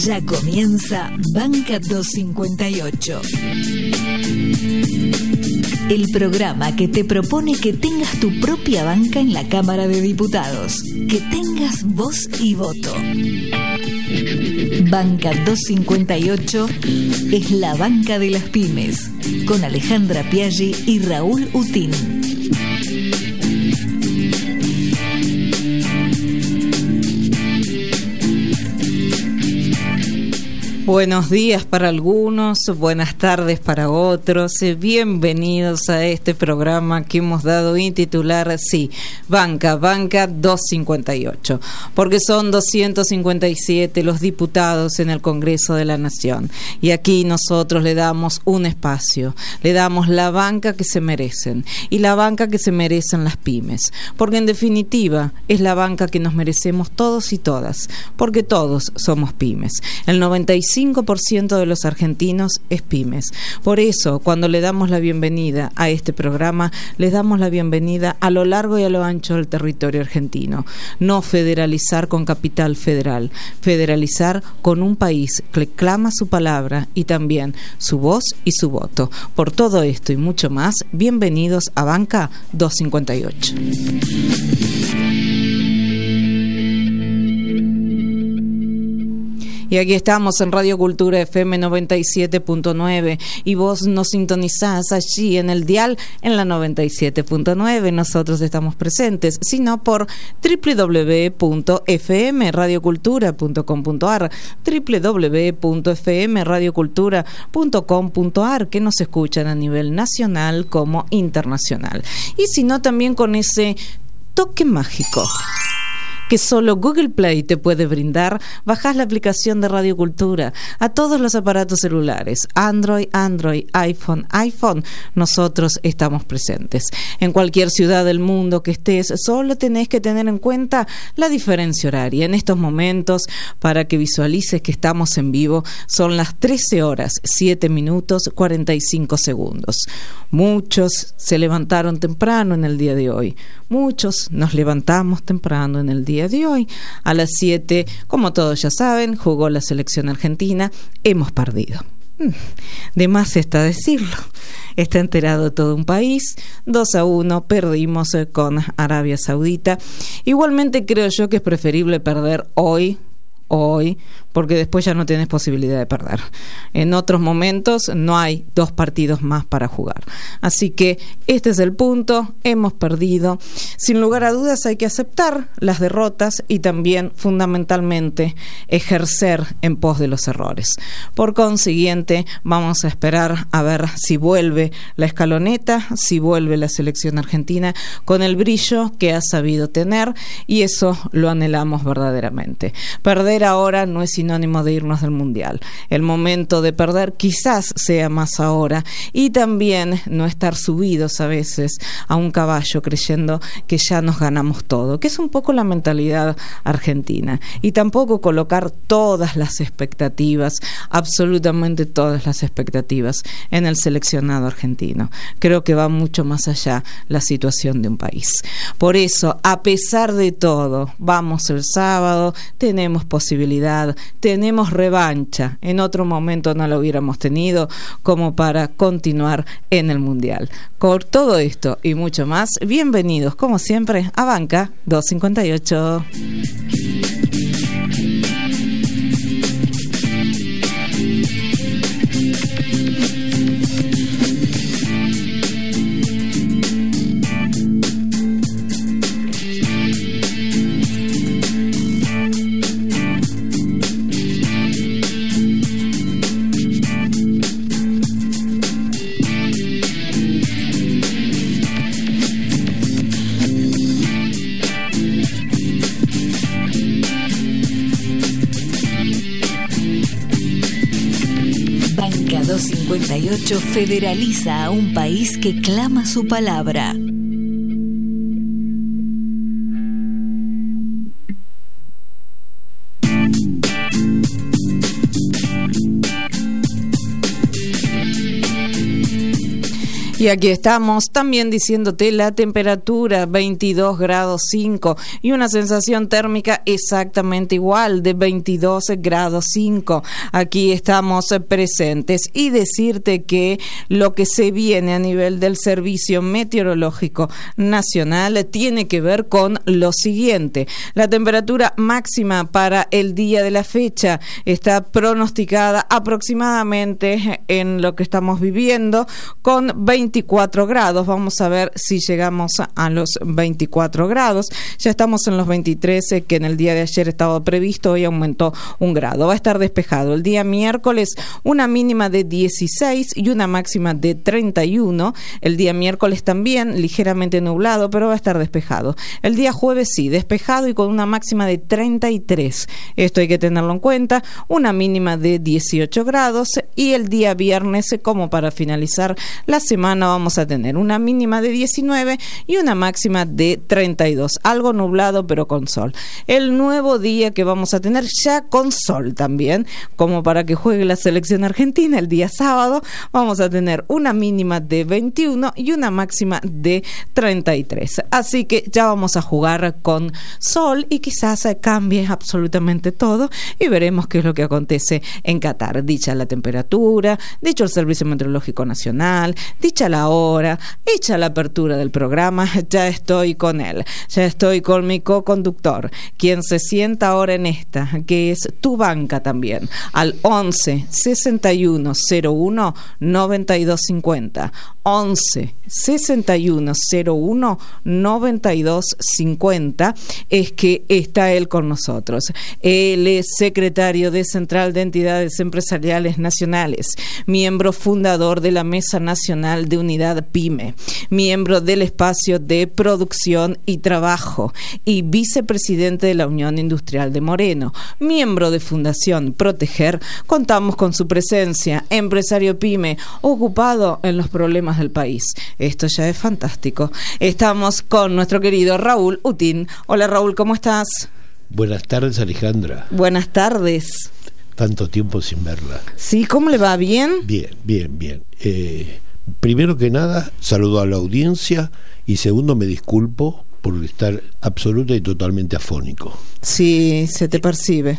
Ya comienza Banca 258. El programa que te propone que tengas tu propia banca en la Cámara de Diputados. Que tengas voz y voto. Banca 258 es la banca de las pymes. Con Alejandra Piaggi y Raúl Utín. Buenos días para algunos, buenas tardes para otros. Bienvenidos a este programa que hemos dado en titular, Banca 258, porque son 257 los diputados en el Congreso de la Nación. Y aquí nosotros le damos un espacio, le damos la banca que se merecen y la banca que se merecen las pymes, porque en definitiva es la banca que nos merecemos todos y todas, porque todos somos pymes. El 95% de los argentinos es pymes. Por eso, cuando le damos la bienvenida a este programa, les damos la bienvenida a lo largo y a lo ancho del territorio argentino. No federalizar con capital federal, federalizar con un país que clama su palabra y también su voz y su voto. Por todo esto y mucho más, bienvenidos a Banca 258. Y aquí estamos en Radio Cultura FM 97.9 y vos nos sintonizás allí en el dial en la 97.9. Nosotros estamos presentes, sino por www.fmradiocultura.com.ar, www.fmradiocultura.com.ar, que nos escuchan a nivel nacional como internacional. Y si no, también con ese toque mágico que solo Google Play te puede brindar, bajás la aplicación de Radio Cultura a todos los aparatos celulares, Android, iPhone, nosotros estamos presentes. En cualquier ciudad del mundo que estés, solo tenés que tener en cuenta la diferencia horaria. En estos momentos, para que visualices que estamos en vivo, son las 13 horas, 7 minutos, 45 segundos. Muchos se levantaron temprano en el día de hoy. Muchos nos levantamos temprano en el día de hoy. A las 7, como todos ya saben, jugó la selección argentina. Hemos perdido. De más está decirlo. Está enterado todo un país. 2-1 perdimos con Arabia Saudita. Igualmente creo yo que es preferible perder hoy, porque después ya no tienes posibilidad de perder. En otros momentos no hay 2 partidos más para jugar. Así que este es el punto, hemos perdido. Sin lugar a dudas hay que aceptar las derrotas y también fundamentalmente ejercer en pos de los errores. Por consiguiente, vamos a esperar a ver si vuelve la escaloneta, si vuelve la selección argentina con el brillo que ha sabido tener, y eso lo anhelamos verdaderamente. Perder ahora no es sinónimo de irnos del mundial. El momento de perder quizás sea más ahora, y también no estar subidos a veces a un caballo creyendo que ya nos ganamos todo, que es un poco la mentalidad argentina, y tampoco colocar todas las expectativas, absolutamente todas las expectativas en el seleccionado argentino. Creo que va mucho más allá la situación de un país. Por eso, a pesar de todo, vamos el sábado, tenemos posibilidad, tenemos revancha. En otro momento no la hubiéramos tenido como para continuar en el Mundial. Con todo esto y mucho más, bienvenidos como siempre a Banca 258. Banca 258 federaliza a un país que clama su palabra. Y aquí estamos también diciéndote la temperatura 22 grados 5 y una sensación térmica exactamente igual de 22 grados 5. Aquí estamos presentes y decirte que lo que se viene a nivel del Servicio Meteorológico Nacional tiene que ver con lo siguiente. La temperatura máxima para el día de la fecha está pronosticada aproximadamente en lo que estamos viviendo con 24 grados. Vamos a ver si llegamos a los 24 grados. Ya estamos en los 23 que en el día de ayer estaba previsto, hoy aumentó 1 grado. Va a estar despejado. El día miércoles una mínima de 16 y una máxima de 31. El día miércoles también ligeramente nublado, pero va a estar despejado. El día jueves sí, despejado y con una máxima de 33. Esto hay que tenerlo en cuenta. Una mínima de 18 grados y el día viernes, como para finalizar la semana, vamos a tener una mínima de 19 y una máxima de 32. Algo nublado pero con sol. El nuevo día que vamos a tener ya con sol también, como para que juegue la selección argentina el día sábado, vamos a tener una mínima de 21 y una máxima de 33. Así que ya vamos a jugar con sol y quizás cambie absolutamente todo y veremos qué es lo que acontece en Qatar. Dicha la temperatura, dicho el Servicio Meteorológico Nacional, dicha la hora, hecha la apertura del programa, ya estoy con él, ya estoy con mi co-conductor, quien se sienta ahora en esta, que es tu banca también, al 11 61 01 92 50, 11 61 01 92 50, es que está él con nosotros. Él es secretario de Central de Entidades Empresariales Nacionales, miembro fundador de la Mesa Nacional de Unidad PYME, miembro del Espacio de Producción y Trabajo y vicepresidente de la Unión Industrial de Moreno, miembro de Fundación Proteger. Contamos con su presencia, empresario PYME, ocupado en los problemas del país. Esto ya es fantástico. Estamos con nuestro querido Raúl Utín. Hola Raúl, ¿cómo estás? Buenas tardes, Alejandra. Buenas tardes. Tanto tiempo sin verla. Sí, ¿cómo le va? ¿Bien? Bien. Primero que nada, saludo a la audiencia y segundo, me disculpo por estar absoluta y totalmente afónico. Sí, se te percibe.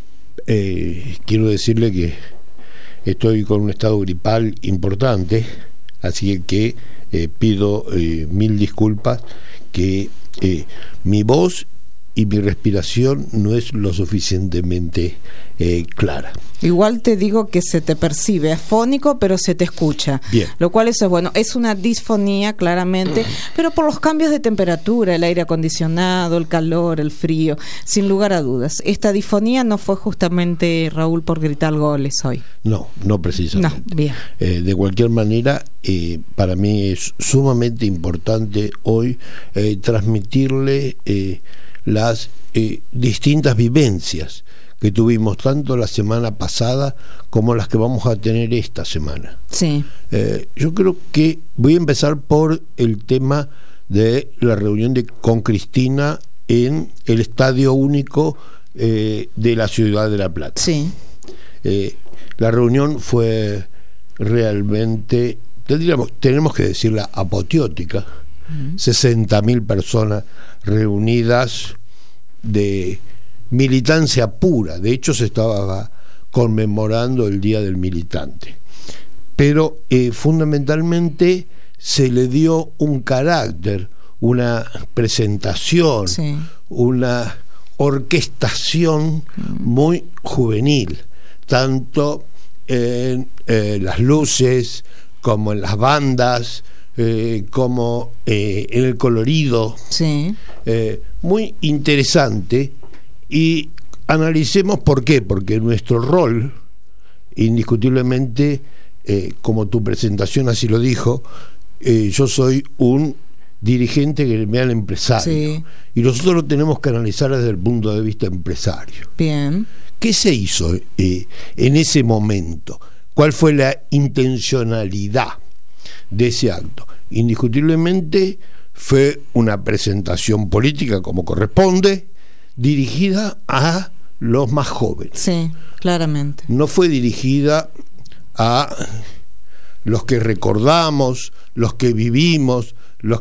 Quiero decirle que estoy con un estado gripal importante, así que pido 1000 disculpas, que mi voz y mi respiración no es lo suficientemente clara. Igual te digo que se te percibe afónico, pero se te escucha. Bien. Lo cual eso es bueno. Es una disfonía, claramente, pero por los cambios de temperatura, el aire acondicionado, el calor, el frío, sin lugar a dudas. Esta disfonía no fue justamente, Raúl, por gritar goles hoy. No precisamente. No, bien. De cualquier manera, para mí es sumamente importante hoy transmitirle las distintas vivencias que tuvimos tanto la semana pasada como las que vamos a tener esta semana. Sí. Yo creo que voy a empezar por el tema de la reunión con Cristina en el Estadio Único de la Ciudad de La Plata. Sí. La reunión fue realmente, tenemos que decirla, apoteótica. 60.000 personas reunidas de militancia pura. De hecho, se estaba conmemorando el Día del Militante, pero fundamentalmente se le dio un carácter, una presentación, sí, una orquestación muy juvenil, tanto en las luces como en las bandas, como en el colorido. Sí. Muy interesante. Y analicemos por qué. Porque nuestro rol, indiscutiblemente, como tu presentación así lo dijo, yo soy un dirigente gremial empresario. Sí. Y nosotros lo tenemos que analizar desde el punto de vista empresario. Bien. ¿Qué se hizo en ese momento? ¿Cuál fue la intencionalidad de ese acto? Indiscutiblemente fue una presentación política como corresponde, dirigida a los más jóvenes. Sí, claramente. No fue dirigida a los que recordamos, los que vivimos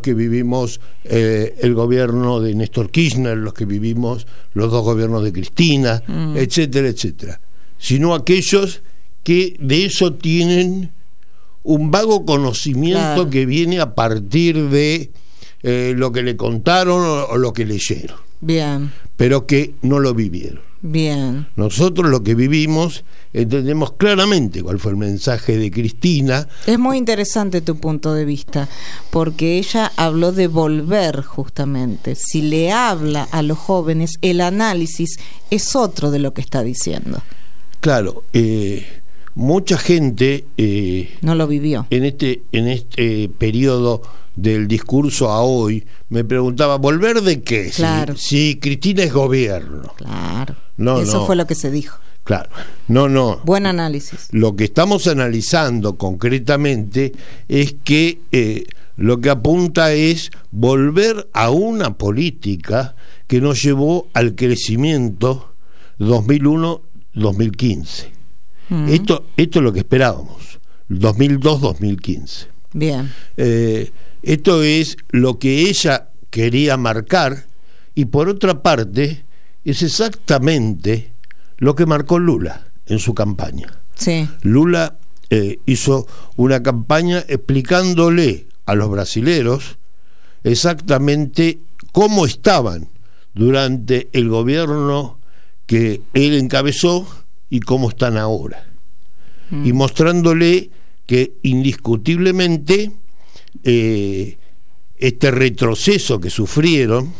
el gobierno de Néstor Kirchner, los que vivimos los dos gobiernos de Cristina, etcétera, etcétera, sino aquellos que de eso tienen un vago conocimiento, claro, que viene a partir de lo que le contaron o lo que leyeron. Bien. Pero que no lo vivieron. Bien. Nosotros lo que vivimos entendemos claramente cuál fue el mensaje de Cristina. Es muy interesante tu punto de vista, porque ella habló de volver justamente. Si le habla a los jóvenes, el análisis es otro de lo que está diciendo. Claro, mucha gente no lo vivió. En este periodo del discurso a hoy me preguntaba, ¿volver de qué? Claro. Si Cristina es gobierno. Claro. Eso fue lo que se dijo. Claro. No. Buen análisis. Lo que estamos analizando concretamente es que lo que apunta es volver a una política que nos llevó al crecimiento 2001-2015. Esto es lo que esperábamos, 2002-2015. Bien. Esto es lo que ella quería marcar, y por otra parte es exactamente lo que marcó Lula en su campaña. Sí. Lula hizo una campaña explicándole a los brasileros exactamente cómo estaban durante el gobierno que él encabezó y cómo están ahora, y mostrándole que indiscutiblemente este retroceso que sufrieron,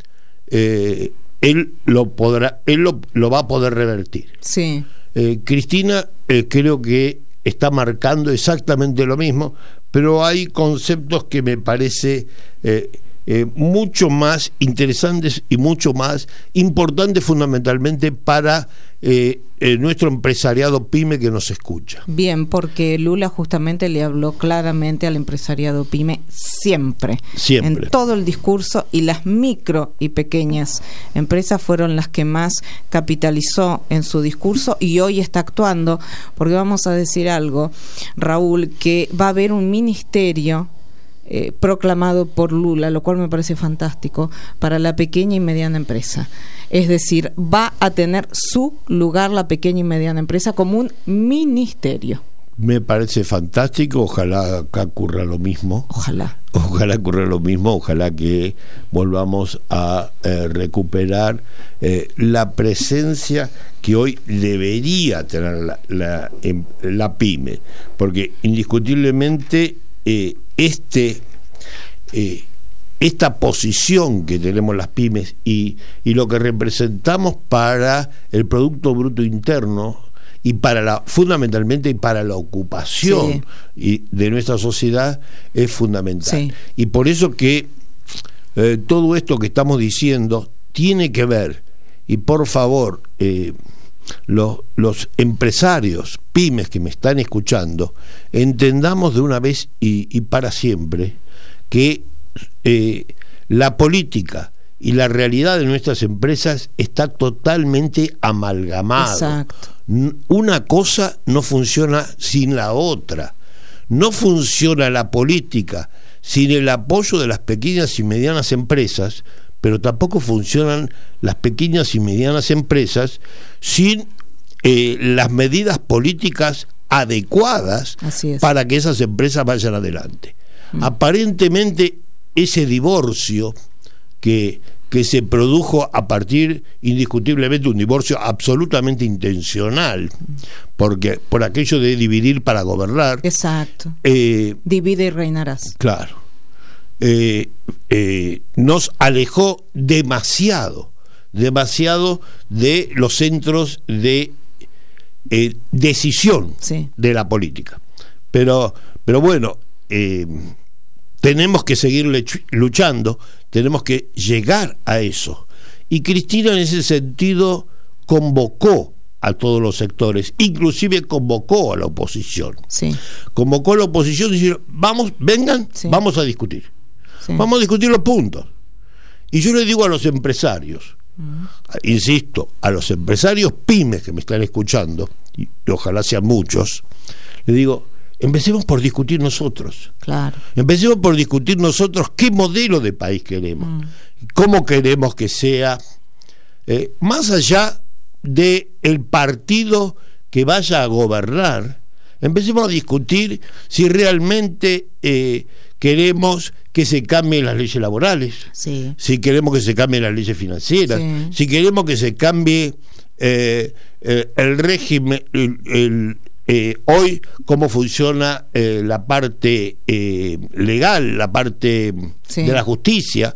él lo va a poder revertir. Sí. Cristina creo que está marcando exactamente lo mismo, pero hay conceptos que me parece mucho más interesantes y mucho más importantes fundamentalmente para nuestro empresariado pyme que nos escucha. Bien, porque Lula justamente le habló claramente al empresariado pyme siempre, en todo el discurso, y las micro y pequeñas empresas fueron las que más capitalizó en su discurso, y hoy está actuando, porque vamos a decir algo, Raúl, que va a haber un ministerio proclamado por Lula, lo cual me parece fantástico, para la pequeña y mediana empresa. Es decir, va a tener su lugar la pequeña y mediana empresa como un ministerio. Me parece fantástico, ojalá acá ocurra lo mismo. Ojalá ocurra lo mismo, ojalá que volvamos a recuperar la presencia que hoy debería tener la pyme, porque indiscutiblemente esta posición que tenemos las pymes y lo que representamos para el Producto Bruto Interno y fundamentalmente para la ocupación de nuestra sociedad es fundamental. Sí. Y por eso que todo esto que estamos diciendo tiene que ver, y por favor, los empresarios pymes que me están escuchando, entendamos de una vez y para siempre que la política y la realidad de nuestras empresas está totalmente amalgamada. Exacto. Una cosa no funciona sin la otra. No funciona la política sin el apoyo de las pequeñas y medianas empresas, pero tampoco funcionan las pequeñas y medianas empresas sin las medidas políticas adecuadas para que esas empresas vayan adelante. Aparentemente ese divorcio que se produjo a partir, indiscutiblemente, un divorcio absolutamente intencional, porque por aquello de dividir para gobernar. Exacto. Divide y reinarás. Claro. Nos alejó demasiado de los centros de decisión de la política. Pero bueno, tenemos que seguir luchando, tenemos que llegar a eso. Y Cristina en ese sentido convocó a todos los sectores, inclusive convocó a la oposición. Sí. Convocó a la oposición y dijo, vengan, vamos a discutir. Sí. Vamos a discutir los puntos. Y yo le digo a los empresarios, insisto, a los empresarios pymes que me están escuchando, y ojalá sean muchos, le digo, empecemos por discutir nosotros. Claro. Empecemos por discutir nosotros qué modelo de país queremos, cómo queremos que sea, más allá de el partido que vaya a gobernar. Empecemos a discutir si realmente queremos que se cambien las leyes laborales, Sí. si queremos que se cambien las leyes financieras, Sí. si queremos que se cambie el régimen, hoy cómo funciona la parte legal, la parte Sí. de la justicia,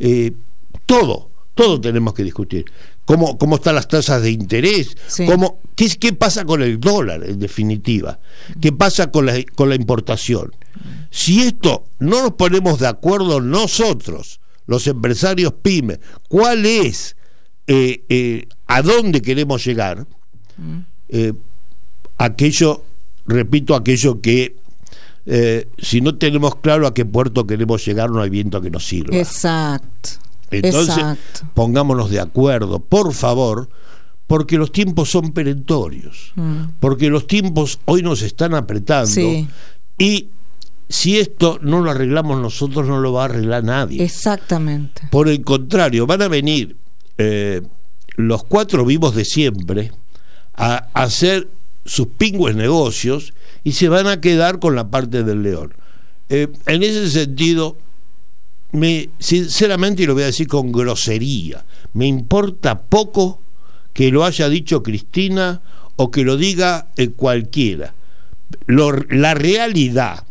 todo tenemos que discutir. ¿Cómo están las tasas de interés? Sí. ¿Qué pasa con el dólar, en definitiva? ¿Qué pasa con la importación? Si esto no nos ponemos de acuerdo nosotros, los empresarios pymes, cuál es, a dónde queremos llegar, aquello que si no tenemos claro a qué puerto queremos llegar, no hay viento que nos sirva. Exacto. Entonces, Exacto. pongámonos de acuerdo, por favor, porque los tiempos son perentorios, porque los tiempos hoy nos están apretando, Sí. y si esto no lo arreglamos nosotros, no lo va a arreglar nadie. Exactamente. Por el contrario, van a venir los cuatro vivos de siempre a hacer sus pingües negocios y se van a quedar con la parte del león. En ese sentido, sinceramente, y lo voy a decir con grosería, me importa poco que lo haya dicho Cristina o que lo diga cualquiera. La realidad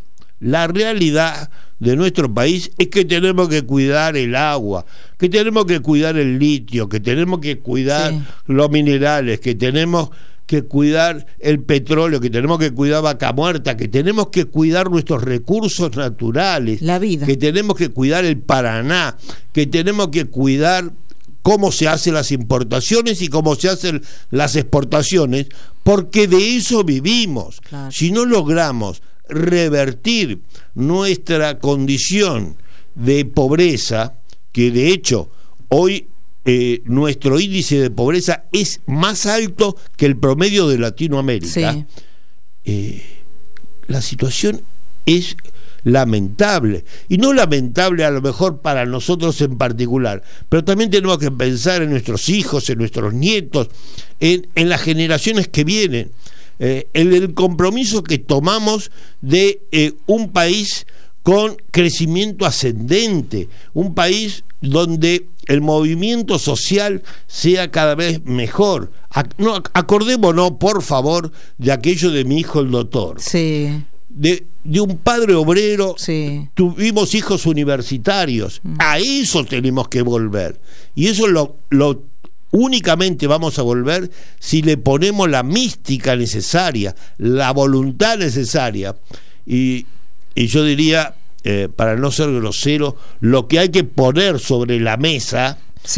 de nuestro país es que tenemos que cuidar el agua, que tenemos que cuidar el litio, que tenemos que cuidar los minerales, que tenemos que cuidar el petróleo, que tenemos que cuidar Vaca Muerta, que tenemos que cuidar nuestros recursos naturales, La vida. que tenemos que cuidar el Paraná, que tenemos que cuidar cómo se hacen las importaciones y cómo se hacen las exportaciones, porque de eso vivimos. Claro. Si no logramos revertir nuestra condición de pobreza, que de hecho hoy nuestro índice de pobreza es más alto que el promedio de Latinoamérica, la situación es lamentable, y no lamentable a lo mejor para nosotros en particular, pero también tenemos que pensar en nuestros hijos, en nuestros nietos, en las generaciones que vienen, en el compromiso que tomamos de un país con crecimiento ascendente, un país donde el movimiento social sea cada vez mejor. Acordémonos, por favor, de aquello de mi hijo el doctor. Sí. De un padre obrero, tuvimos hijos universitarios. A eso tenemos que volver. Y eso lo únicamente vamos a volver si le ponemos la mística necesaria, la voluntad necesaria. Y yo diría, para no ser grosero, lo que hay que poner sobre la mesa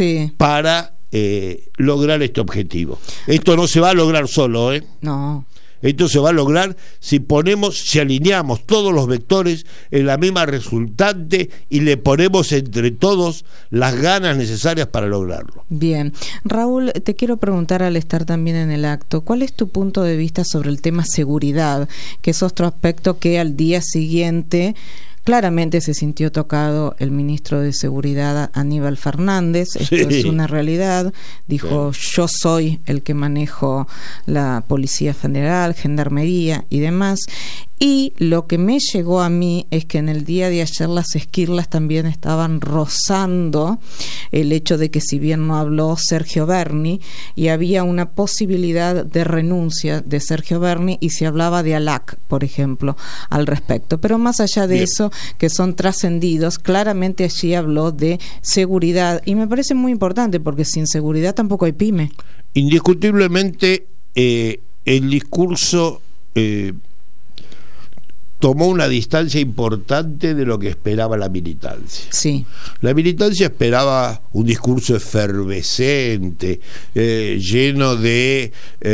para lograr este objetivo. Esto no se va a lograr solo, No. Esto se va a lograr si alineamos todos los vectores en la misma resultante y le ponemos entre todos las ganas necesarias para lograrlo. Bien. Raúl, te quiero preguntar, al estar también en el acto, ¿cuál es tu punto de vista sobre el tema seguridad? Que es otro aspecto que al día siguiente claramente se sintió tocado el ministro de Seguridad, Aníbal Fernández. Esto es una realidad. Dijo, yo soy el que manejo la Policía Federal, Gendarmería y demás. Y lo que me llegó a mí es que en el día de ayer las esquirlas también estaban rozando el hecho de que, si bien no habló Sergio Berni, y había una posibilidad de renuncia de Sergio Berni, y se hablaba de ALAC, por ejemplo, al respecto. Pero más allá de eso, que son trascendidos, claramente allí habló de seguridad, y me parece muy importante, porque sin seguridad tampoco hay pyme. Indiscutiblemente el discurso tomó una distancia importante de lo que esperaba la militancia. Sí. La militancia esperaba un discurso efervescente, lleno de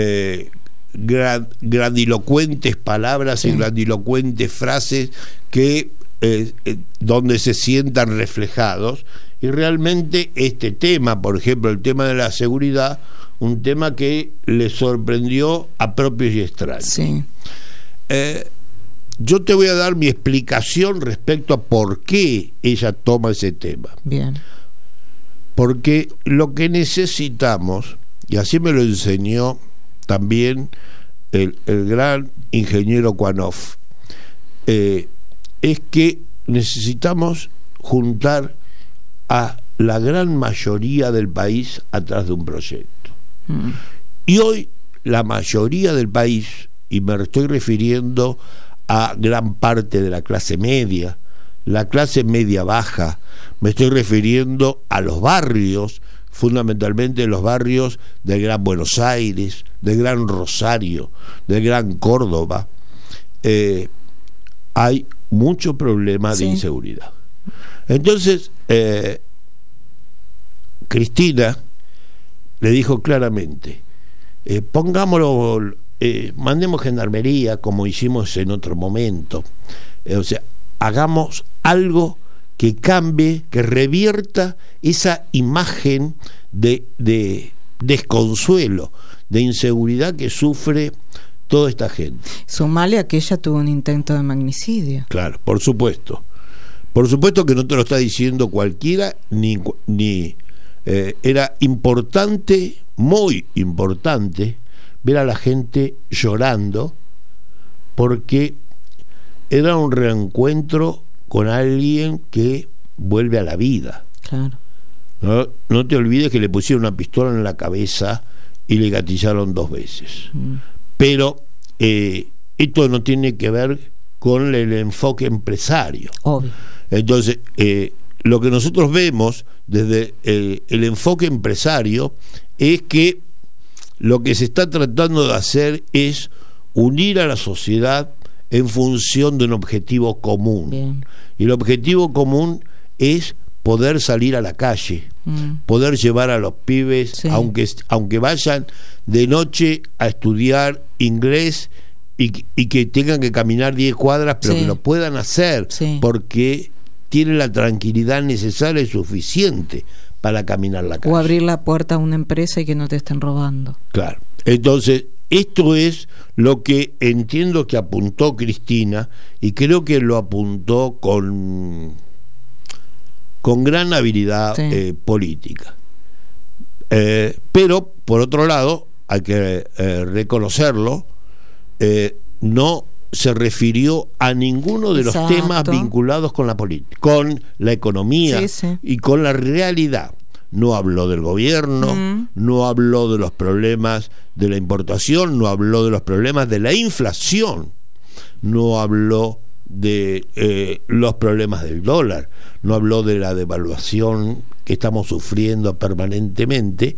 grandilocuentes palabras y grandilocuentes frases que donde se sientan reflejados, y realmente este tema, por ejemplo el tema de la seguridad, un tema que le sorprendió a propios y extraños. yo te voy a dar mi explicación respecto a por qué ella toma ese tema. Bien. Porque lo que necesitamos, y así me lo enseñó también el gran ingeniero Kuanov, es que necesitamos juntar a la gran mayoría del país atrás de un proyecto. Y hoy la mayoría del país, y me estoy refiriendo a gran parte de la clase media, la clase media baja, me estoy refiriendo a los barrios, fundamentalmente los barrios del Gran Buenos Aires, del Gran Rosario, del Gran Córdoba, hay mucho problema de inseguridad. Entonces, Cristina le dijo claramente, pongámoslo, mandemos gendarmería como hicimos en otro momento, o sea, hagamos algo que cambie, que revierta esa imagen de desconsuelo, de inseguridad que sufre toda esta gente. Sumale a que ella tuvo un intento de magnicidio. Claro, por supuesto. Por supuesto que no te lo está diciendo cualquiera, ni era importante, muy importante, ver a la gente llorando, porque era un reencuentro con alguien que vuelve a la vida. Claro. No te olvides que le pusieron una pistola en la cabeza y le gatillaron 2 veces. Pero esto no tiene que ver con el enfoque empresario. Obvio. Entonces, lo que nosotros vemos desde el enfoque empresario es que lo que se está tratando de hacer es unir a la sociedad en función de un objetivo común. Bien. Y el objetivo común es poder salir a la calle, poder llevar a los pibes, aunque vayan de noche a estudiar inglés y que tengan que caminar 10 cuadras, pero que lo puedan hacer, porque tienen la tranquilidad necesaria y suficiente para caminar la calle. O abrir la puerta a una empresa y que no te estén robando. Claro. Entonces, esto es lo que entiendo que apuntó Cristina, y creo que lo apuntó con gran habilidad política. Pero, por otro lado, hay que reconocerlo, no se refirió a ninguno de los temas vinculados con la política, con la economía y con la realidad. No habló del gobierno, no habló de los problemas de la importación, no habló de los problemas de la inflación, no habló de los problemas del dólar, no habló de la devaluación que estamos sufriendo permanentemente,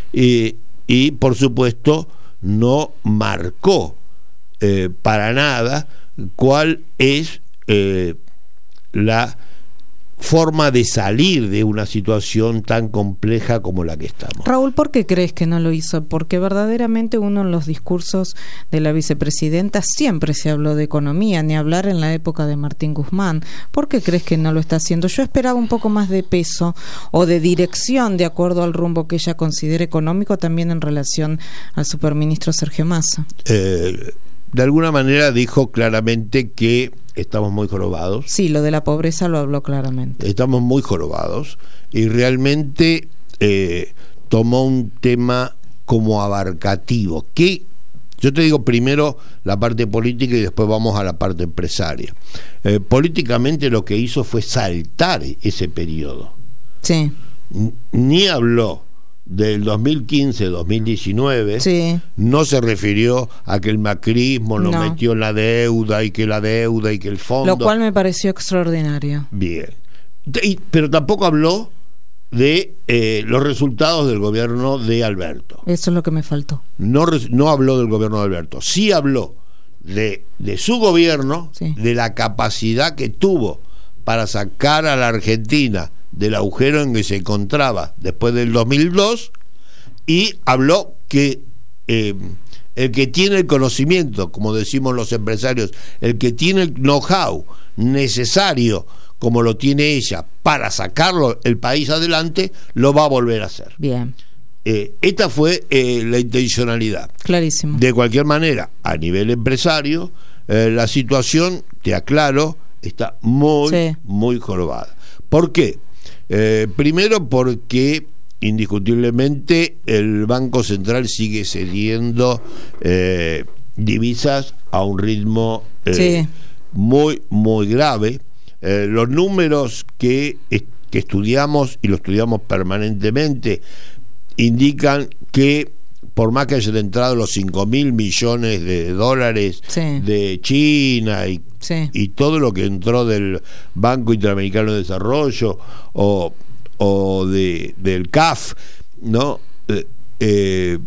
y por supuesto no marcó para nada cuál es la forma de salir de una situación tan compleja como la que estamos. Raúl, ¿por qué crees que no lo hizo? Porque verdaderamente uno en los discursos de la vicepresidenta siempre se habló de economía, ni hablar en la época de Martín Guzmán. ¿Por qué crees que no lo está haciendo? Yo esperaba un poco más de peso o de dirección de acuerdo al rumbo que ella considera económico, también en relación al superministro Sergio Massa. De alguna manera dijo claramente que estamos muy jorobados. Sí, lo de la pobreza lo habló claramente. Estamos muy jorobados, y realmente tomó un tema como abarcativo, que yo te digo primero la parte política y después vamos a la parte empresaria. Políticamente lo que hizo fue saltar ese periodo. Sí. Ni habló del 2015-2019, no se refirió a que el macrismo nos metió en la deuda y que el fondo, lo cual me pareció extraordinario. Bien, pero tampoco habló de los resultados del gobierno de Alberto. Eso es lo que me faltó. No habló del gobierno de Alberto, sí habló de su gobierno, de la capacidad que tuvo para sacar a la Argentina del agujero en que se encontraba después del 2002, y habló que el que tiene el conocimiento, como decimos los empresarios, el que tiene el know-how necesario, como lo tiene ella, para sacarlo el país adelante, lo va a volver a hacer. Bien. Esta fue la intencionalidad. Clarísimo. De cualquier manera, a nivel empresario, la situación, te aclaro, está muy jorobada. ¿Por qué? Primero porque indiscutiblemente el Banco Central sigue cediendo divisas a un ritmo muy grave. Los números que estudiamos, y lo estudiamos permanentemente, indican que por más que hayan entrado los 5.000 millones de dólares de China y todo lo que entró del Banco Interamericano de Desarrollo o del CAF, ¿no? Del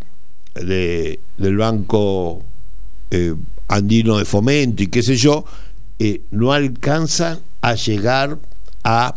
Banco Andino de Fomento y qué sé yo, no alcanzan a llegar a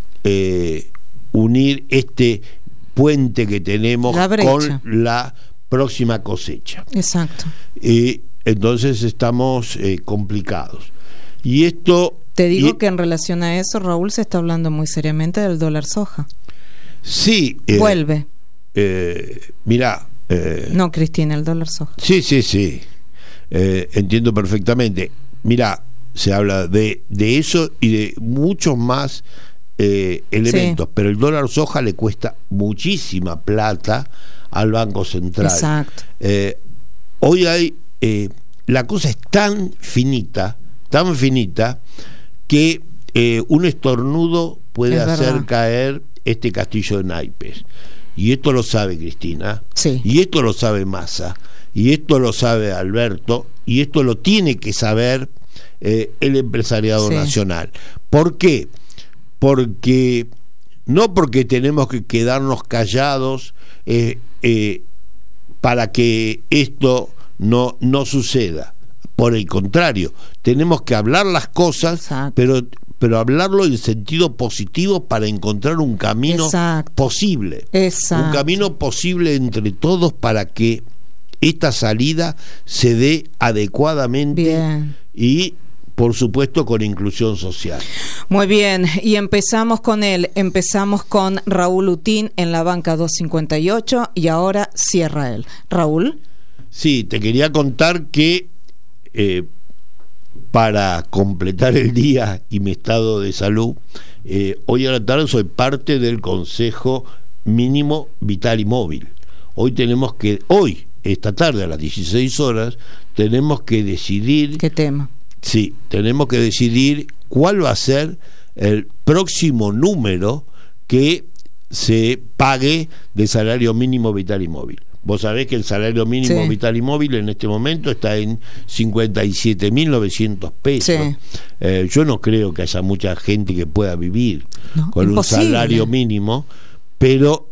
unir este puente que tenemos con la próxima cosecha. Exacto. Y entonces estamos complicados. Y esto... Te digo que en relación a eso, Raúl, se está hablando muy seriamente del dólar soja. Sí. Vuelve. Mirá. No, Cristina, el dólar soja. Sí. Entiendo perfectamente. Mirá, se habla de eso y de muchos más elementos, pero el dólar soja le cuesta muchísima plata al Banco Central. Exacto. Hoy hay la cosa es tan finita que un estornudo puede hacer caer este castillo de naipes, y esto lo sabe Cristina, y esto lo sabe Massa, y esto lo sabe Alberto, y esto lo tiene que saber el empresariado nacional. ¿Por qué? Porque no porque tenemos que quedarnos callados para que esto no suceda. Por el contrario, tenemos que hablar las cosas, pero hablarlo en sentido positivo para encontrar un camino posible. Un camino posible entre todos para que esta salida se dé adecuadamente y, por supuesto, con inclusión social. Muy bien, y empezamos con Raúl Utín en la banca 258 y ahora cierra él. Raúl. Sí, te quería contar que para completar el día y mi estado de salud, hoy a la tarde soy parte del Consejo Mínimo Vital y Móvil. Esta tarde a las 16 horas, tenemos que decidir... ¿Qué tema? Sí, tenemos que decidir cuál va a ser el próximo número que se pague de salario mínimo vital y móvil. Vos sabés que el salario mínimo vital y móvil en este momento está en 57.900 pesos. Yo no creo que haya mucha gente que pueda vivir con imposible. Un salario mínimo, pero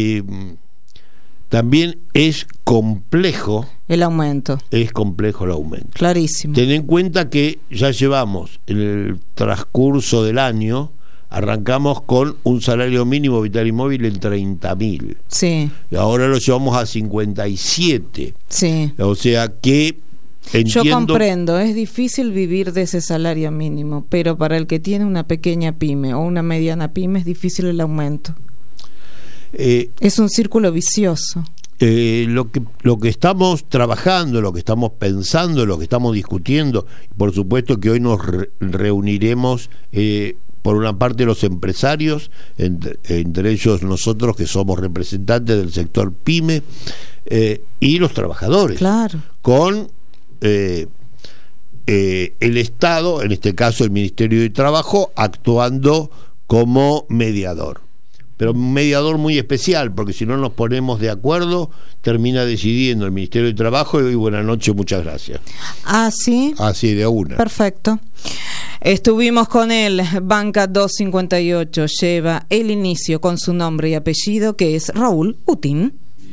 también es complejo el aumento. Clarísimo. Ten en cuenta que ya llevamos en el transcurso del año, arrancamos con un salario mínimo vital y móvil en 30.000. Sí. Y ahora lo llevamos a 57. Sí. O sea que entiendo... Yo comprendo, es difícil vivir de ese salario mínimo, pero para el que tiene una pequeña pyme o una mediana pyme es difícil el aumento. Es un círculo vicioso. Lo que estamos trabajando, lo que estamos pensando, lo que estamos discutiendo, por supuesto que hoy nos reuniremos por una parte los empresarios, entre ellos nosotros que somos representantes del sector pyme, y los trabajadores, con el Estado, en este caso el Ministerio de Trabajo, actuando como mediador. Pero un mediador muy especial, porque si no nos ponemos de acuerdo, termina decidiendo el Ministerio de Trabajo y buenas noches, muchas gracias. Ah, sí. Así de una. Perfecto. Estuvimos con él, Banca 258, lleva el inicio con su nombre y apellido, que es Raúl Utín.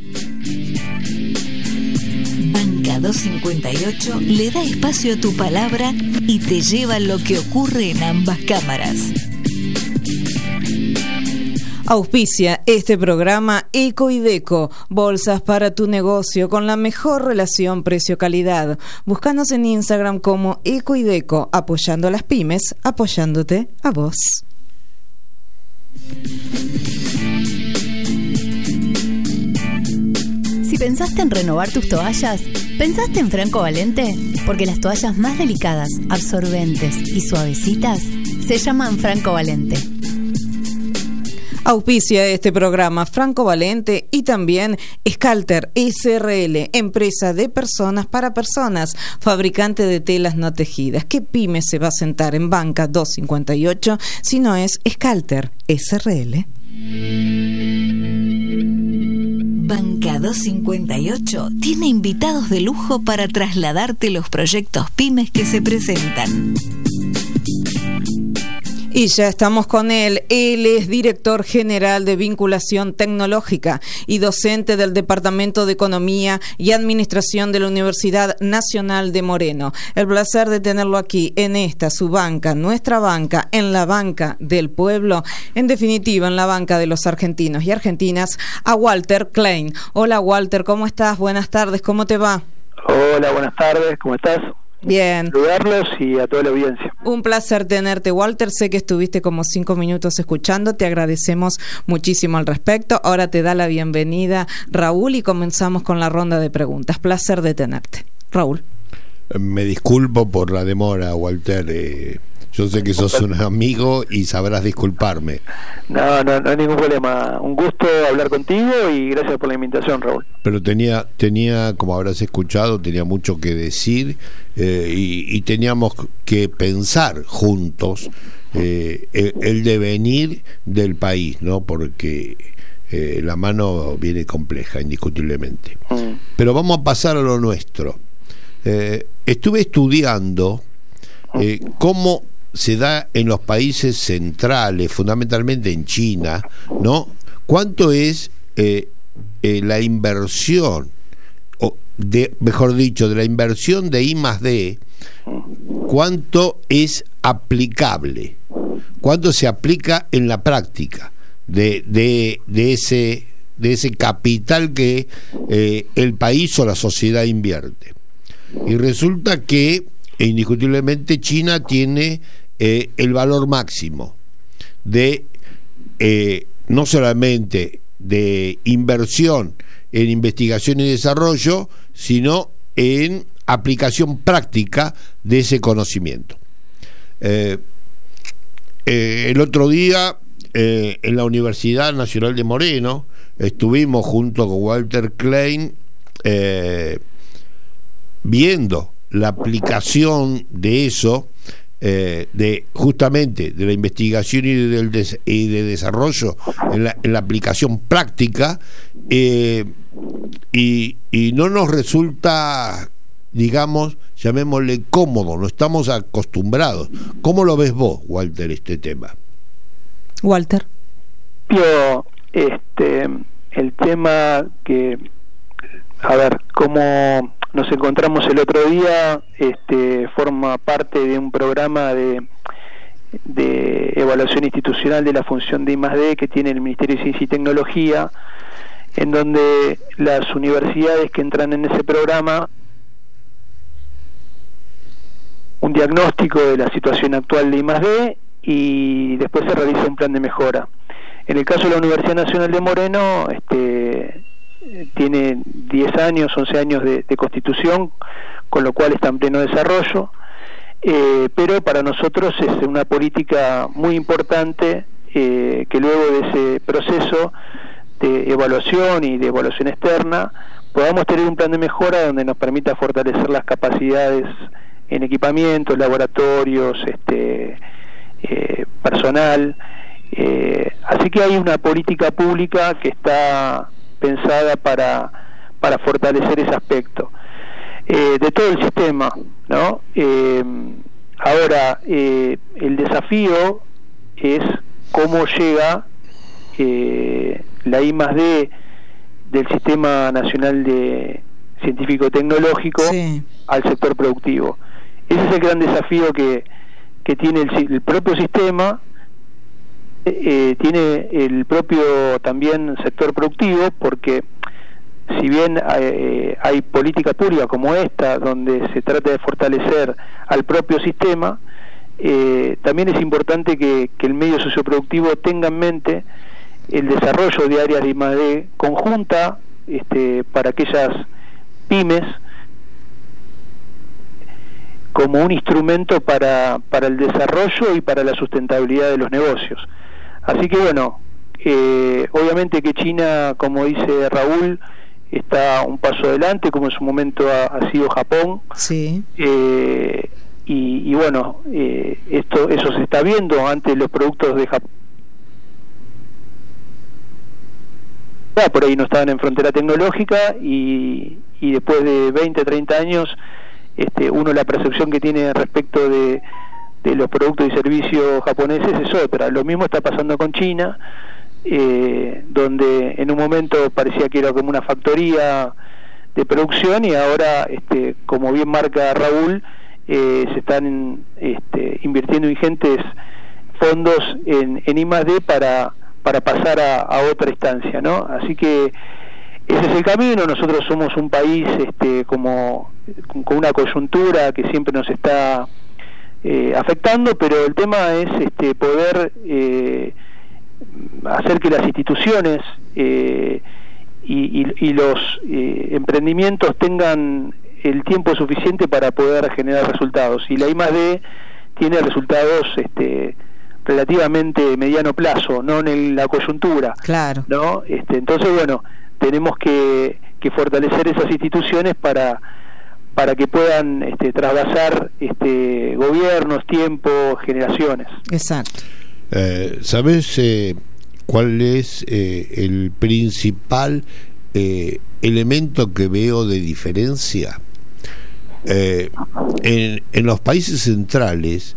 Banca 258 le da espacio a tu palabra y te lleva lo que ocurre en ambas cámaras. Auspicia este programa Eco y Deco, bolsas para tu negocio con la mejor relación precio-calidad. Búscanos en Instagram como Eco y Deco, apoyando a las pymes, apoyándote a vos. Si pensaste en renovar tus toallas, ¿Pensaste en Franco Valente? Porque las toallas más delicadas, absorbentes y suavecitas se llaman Franco Valente. Auspicia este programa Franco Valente y también Scalter SRL, empresa de personas para personas, fabricante de telas no tejidas. ¿Qué pyme se va a sentar en banca 258 si no es Scalter SRL? Banca 258 tiene invitados de lujo para trasladarte los proyectos pymes que se presentan. Y ya estamos con él. Él es director general de Vinculación Tecnológica y docente del Departamento de Economía y Administración de la Universidad Nacional de Moreno. El placer de tenerlo aquí en esta, su banca, nuestra banca, en la banca del pueblo, en definitiva, en la banca de los argentinos y argentinas, a Walter Klein. Hola Walter, ¿cómo estás? Buenas tardes, ¿cómo te va? Hola, buenas tardes, ¿cómo estás? Bien. Saludarlos y a toda la audiencia. Un placer tenerte, Walter. Sé que estuviste como 5 minutos escuchando. Te agradecemos muchísimo al respecto. Ahora te da la bienvenida Raúl y comenzamos con la ronda de preguntas. Placer de tenerte. Raúl. Me disculpo por la demora, Walter. Yo sé que sos un amigo y sabrás disculparme. No hay ningún problema. Un gusto hablar contigo y gracias por la invitación, Raúl. Pero tenía, como habrás escuchado, tenía mucho que decir y teníamos que pensar juntos el devenir del país, ¿no? Porque la mano viene compleja, indiscutiblemente. Pero vamos a pasar a lo nuestro. Estuve estudiando cómo se da en los países centrales, fundamentalmente en China, ¿no? ¿Cuánto es la inversión, mejor dicho, de la inversión de I+D? ¿Cuánto es aplicable? ¿Cuánto se aplica en la práctica de ese capital que el país o la sociedad invierte? Y resulta que indiscutiblemente China tiene el valor máximo de no solamente de inversión en investigación y desarrollo, sino en aplicación práctica de ese conocimiento. El otro día en la Universidad Nacional de Moreno estuvimos junto con Walter Klein viendo la aplicación de eso, de justamente de la investigación y de desarrollo en la aplicación práctica, y no nos resulta, digamos, llamémosle cómodo, no estamos acostumbrados. ¿Cómo lo ves vos, Walter, este tema? Walter. Yo, el tema que, a ver, cómo nos encontramos el otro día, forma parte de un programa de evaluación institucional de la función de I+D que tiene el Ministerio de Ciencia y Tecnología, en donde las universidades que entran en ese programa un diagnóstico de la situación actual de I+D y después se realiza un plan de mejora. En el caso de la Universidad Nacional de Moreno, tiene 10 años, 11 años de constitución, con lo cual está en pleno desarrollo, pero para nosotros es una política muy importante que luego de ese proceso de evaluación y de evaluación externa podamos tener un plan de mejora donde nos permita fortalecer las capacidades en equipamientos, laboratorios, personal, así que hay una política pública que está pensada para fortalecer ese aspecto de todo el sistema, ¿no? Ahora, el desafío es cómo llega la I+D del Sistema Nacional de Científico-Tecnológico al sector productivo. Ese es el gran desafío que tiene el propio sistema. Tiene el propio también sector productivo, porque si bien hay política pública como esta donde se trata de fortalecer al propio sistema, también es importante que el medio socioproductivo tenga en mente el desarrollo de áreas de I+D conjunta para aquellas pymes como un instrumento para el desarrollo y para la sustentabilidad de los negocios. Así que bueno, obviamente que China, como dice Raúl, está un paso adelante, como en su momento ha sido Japón. Sí. Y bueno, eso se está viendo. Antes los productos de Japón por ahí no estaban en frontera tecnológica, y después de 20, 30 años, uno la percepción que tiene respecto de los productos y servicios japoneses es otra. Lo mismo está pasando con China, donde en un momento parecía que era como una factoría de producción, y ahora, como bien marca Raúl, se están invirtiendo ingentes fondos en I+D para pasar a otra instancia, ¿no? Así que ese es el camino. Nosotros somos un país como con una coyuntura que siempre nos está afectando, pero el tema es poder hacer que las instituciones y los emprendimientos tengan el tiempo suficiente para poder generar resultados, y la I+D tiene resultados relativamente mediano plazo, no en la coyuntura. Claro. ¿No? Entonces, bueno, tenemos que fortalecer esas instituciones para que puedan trasvasar gobiernos, tiempos, generaciones. Exacto. ¿Sabes cuál es el principal elemento que veo de diferencia? En los países centrales,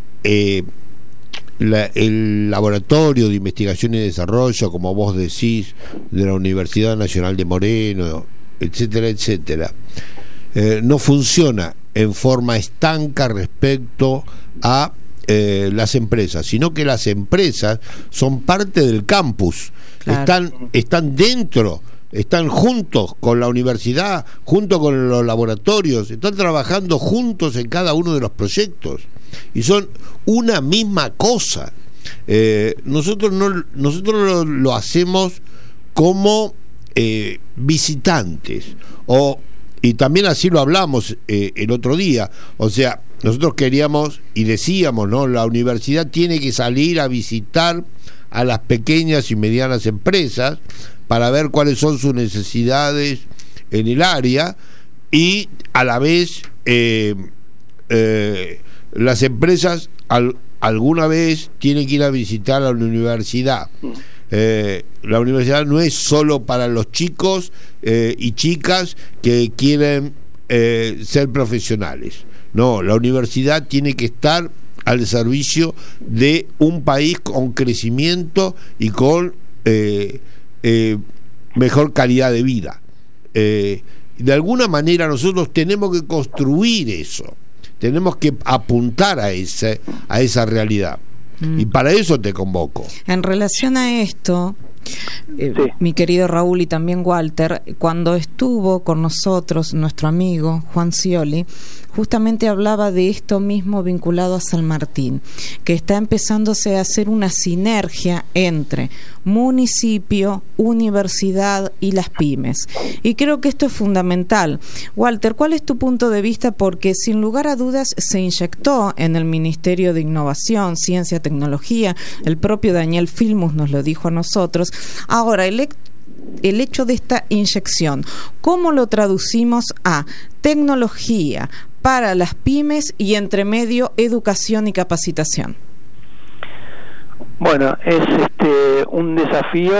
el laboratorio de investigación y desarrollo, como vos decís, de la Universidad Nacional de Moreno, etcétera, etcétera, no funciona en forma estanca respecto a las empresas, sino que las empresas son parte del campus. Claro. Están dentro, están juntos con la universidad, junto con los laboratorios, están trabajando juntos en cada uno de los proyectos, y son una misma cosa. Nosotros lo hacemos como visitantes, y también así lo hablamos el otro día. O sea, nosotros queríamos y decíamos, ¿no?, la universidad tiene que salir a visitar a las pequeñas y medianas empresas para ver cuáles son sus necesidades en el área, y a la vez las empresas alguna vez tienen que ir a visitar a la universidad. La universidad no es solo para los chicos y chicas que quieren ser profesionales. No, la universidad tiene que estar al servicio de un país con crecimiento y con mejor calidad de vida. De alguna manera nosotros tenemos que construir eso, tenemos que apuntar a esa realidad, y para eso te convoco. En relación a esto, sí, mi querido Raúl y también Walter, cuando estuvo con nosotros nuestro amigo Juan Scioli, justamente hablaba de esto mismo vinculado a San Martín, que está empezándose a hacer una sinergia entre municipio, universidad y las pymes, y creo que esto es fundamental. Walter, ¿cuál es tu punto de vista? Porque sin lugar a dudas se inyectó en el Ministerio de Innovación, Ciencia, Tecnología, el propio Daniel Filmus nos lo dijo a nosotros. Ahora, el hecho de esta inyección, ¿cómo lo traducimos a tecnología para las pymes y entre medio educación y capacitación? Bueno, es un desafío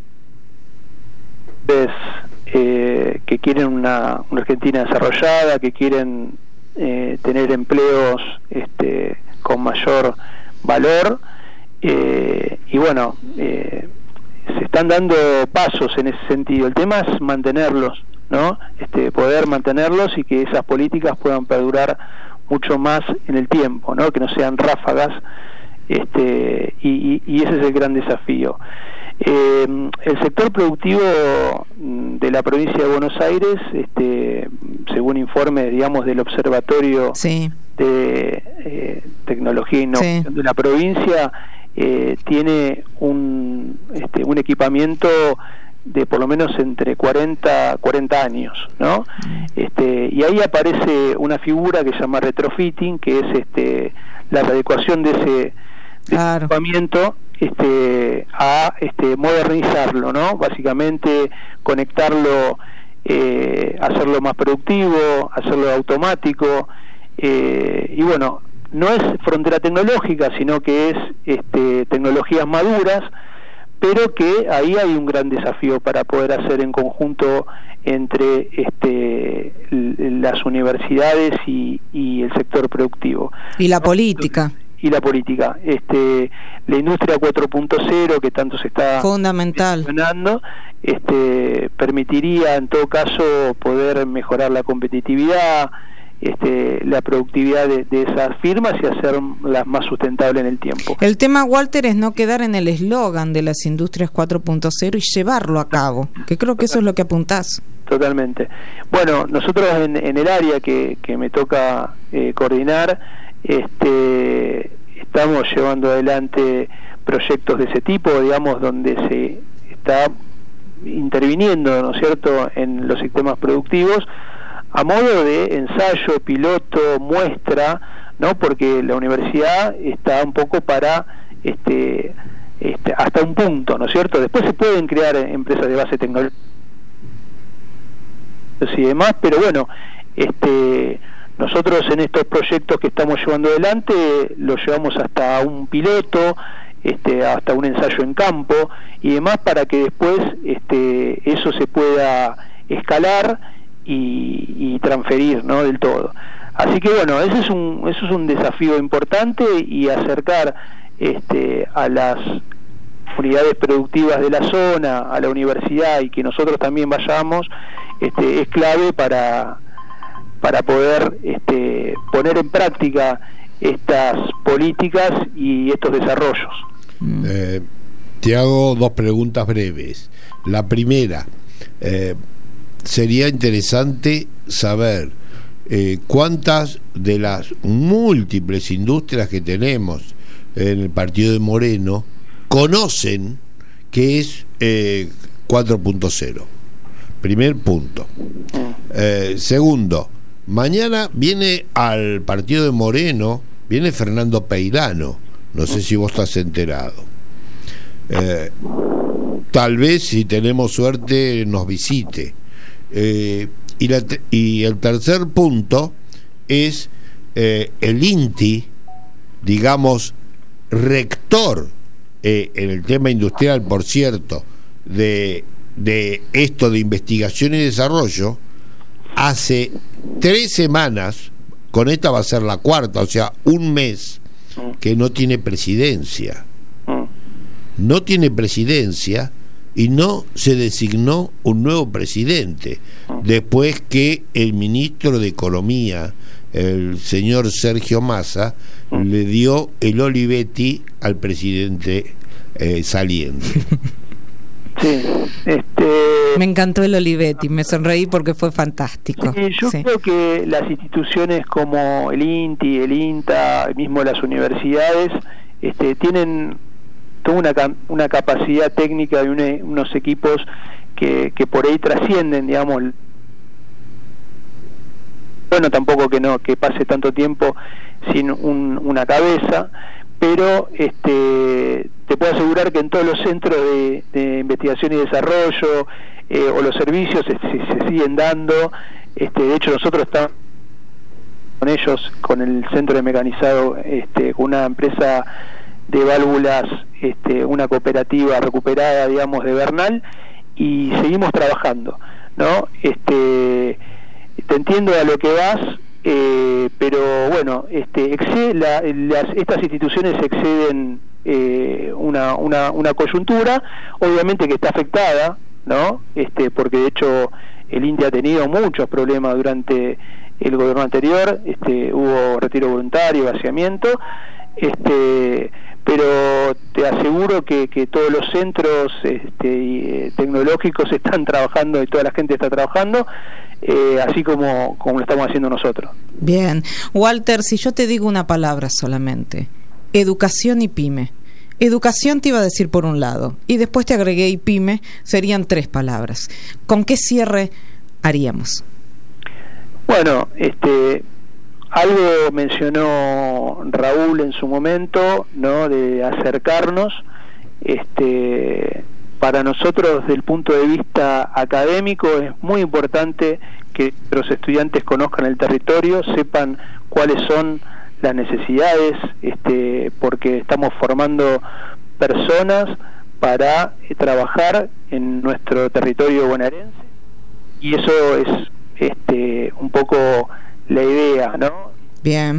que quieren una Argentina desarrollada, que quieren tener empleos con mayor valor, y bueno, se están dando pasos en ese sentido. El tema es mantenerlos, ¿no? Poder mantenerlos y que esas políticas puedan perdurar mucho más en el tiempo, ¿no? Que no sean ráfagas, y ese es el gran desafío. El sector productivo de la provincia de Buenos Aires, según informes, digamos, del Observatorio sí. de Tecnología e Innovación sí. de la provincia, tiene un equipamiento de por lo menos entre 40 años, ¿no? Y ahí aparece una figura que se llama retrofitting, que es la adecuación de ese equipamiento a modernizarlo, ¿no? Básicamente conectarlo, hacerlo más productivo, hacerlo automático, y bueno, no es frontera tecnológica, sino que es tecnologías maduras, pero que ahí hay un gran desafío para poder hacer en conjunto entre las universidades y el sector productivo. Y la política. Y la política. La industria 4.0 que tanto se está mencionando, permitiría en todo caso poder mejorar la competitividad, la productividad de esas firmas y hacerlas más sustentables en el tiempo. El tema, Walter, es no quedar en el eslogan de las industrias 4.0 y llevarlo a cabo, que creo que eso es lo que apuntás. Totalmente. Bueno, nosotros en el área que me toca coordinar, estamos llevando adelante proyectos de ese tipo, digamos, donde se está interviniendo, ¿no es cierto?, en los sistemas productivos, a modo de ensayo, piloto, muestra, ¿no? Porque la universidad está un poco para hasta un punto, ¿no es cierto? Después se pueden crear empresas de base tecnológica y demás, pero bueno, nosotros en estos proyectos que estamos llevando adelante los llevamos hasta un piloto, hasta un ensayo en campo y demás, para que después eso se pueda escalar y transferir, ¿no?, del todo. Así que bueno, eso es un desafío importante, y acercar a las unidades productivas de la zona, a la universidad, y que nosotros también vayamos, es clave para poder poner en práctica estas políticas y estos desarrollos. Te hago dos preguntas breves. La primera, sería interesante saber cuántas de las múltiples industrias que tenemos en el partido de Moreno conocen que es 4.0. Primer punto. Segundo, mañana viene al partido de Moreno, viene Fernando Peirano, no sé si vos estás enterado. Tal vez, si tenemos suerte, nos visite. Y el tercer punto es el INTI, digamos, rector en el tema industrial, por cierto, de esto de investigación y desarrollo, hace 3 semanas, con esta va a ser la cuarta, o sea, un mes, que no tiene presidencia. No tiene presidencia y no se designó un nuevo presidente, después que el ministro de Economía, el señor Sergio Massa, le dio el Olivetti al presidente saliente. Sí, me encantó el Olivetti, me sonreí porque fue fantástico. Sí, yo creo que las instituciones como el INTI, el INTA, mismo las universidades, tienen toda una capacidad técnica y unos equipos que por ahí trascienden, digamos. Bueno, tampoco que pase tanto tiempo sin una cabeza, pero te puedo asegurar que en todos los centros de investigación y desarrollo o los servicios se siguen dando. De hecho, nosotros estamos con ellos, con el centro de mecanizado, con una empresa de válvulas, una cooperativa recuperada, digamos, de Bernal, y seguimos trabajando, ¿no? Te entiendo a lo que vas, pero bueno, estas instituciones exceden una coyuntura, obviamente que está afectada, ¿no? Porque de hecho el INTI ha tenido muchos problemas durante el gobierno anterior, hubo retiro voluntario, vaciamiento, pero te aseguro que todos los centros tecnológicos están trabajando y toda la gente está trabajando, así como lo estamos haciendo nosotros. Bien, Walter, si yo te digo una palabra solamente, educación y pyme, Educación te iba a decir por un lado, y después te agregué y pyme, serían 3 palabras. ¿Con qué cierre haríamos? Bueno, algo mencionó Raúl en su momento, ¿no? De acercarnos. Para nosotros, desde el punto de vista académico, es muy importante que los estudiantes conozcan el territorio, sepan cuáles son las necesidades, porque estamos formando personas para trabajar en nuestro territorio bonaerense, y eso es un poco la idea, ¿no? Bien.